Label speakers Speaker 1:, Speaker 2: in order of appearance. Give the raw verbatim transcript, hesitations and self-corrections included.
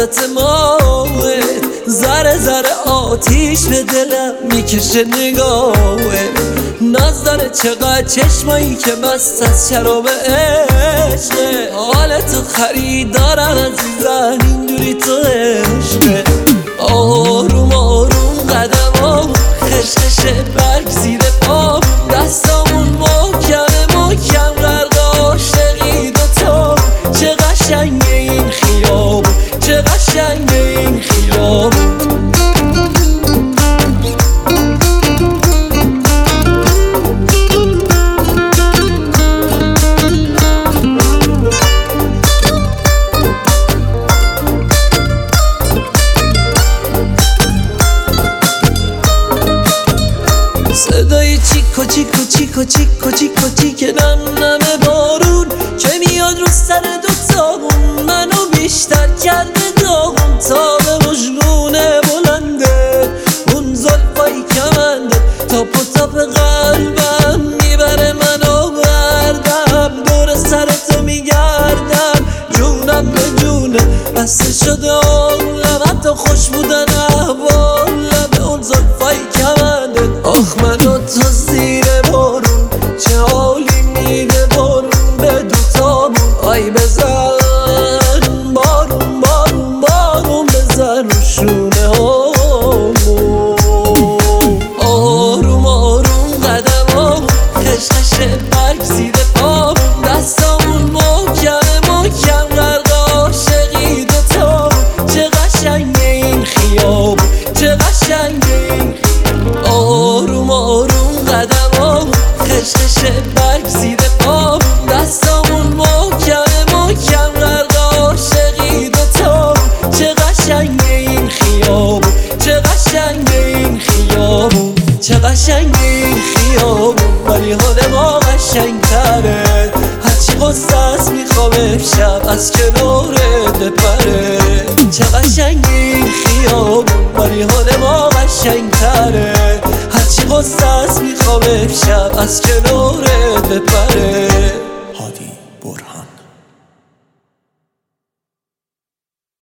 Speaker 1: لذت ماه، ذره ذره آتیش به دلم میکشه نگاهه. ناز داره چقدر چشمایی که مست از شراب عشقه. حالتو خریدارم عزیزم اینجوری تو عشقه. آروم آروم قدمام خشخش برگ زیر پام، دستامون محکم محکم غرق عاشقی دوتا. چه قشنگه این خیابون، چه قشنگه این خیابون. صدای چیکو چیکو چیکو چیکو چیکو چیکه نم نم بارون که میاد رو سر دوتامون، منو بیشتر کرده داغون. تا به مژگونه بلنده اون زلفای کمنده، تاپ و تاپ قلبم میبره منو بردم. دور سرتو میگردم جونم به جونه، بسته شده عمرم حتی خوش بودن احوالم به اون زلفای کمنده. آخ منو تو زیر بارون چه حالی میده بارون به دوتامون. آی بزن بارون بارون بارون بزن رو شونه هامون. آروم آروم قدمامون خشخش برگ زیر پامون، دستامون محکم محکم غرق عاشقی دوتامون. چه قشنگه این خیابون، چه قشنگه این خیابون. آروم آروم قدمامون خشخش برگ زیر پامون، دستامون محکم محکم غرق عاشقی دوتامون. چه قشنگه این خیابون، چه قشنگه این خیابون. چه قشنگه این خیابون ولی حال ما قشنگتره. هرچی غصه است میخوام امشب از کنارت بپره. چه قشنگه این خیابون ولی حال ما قشنگتره. هرچی غصه است میخوام امشب از کنارت بپره.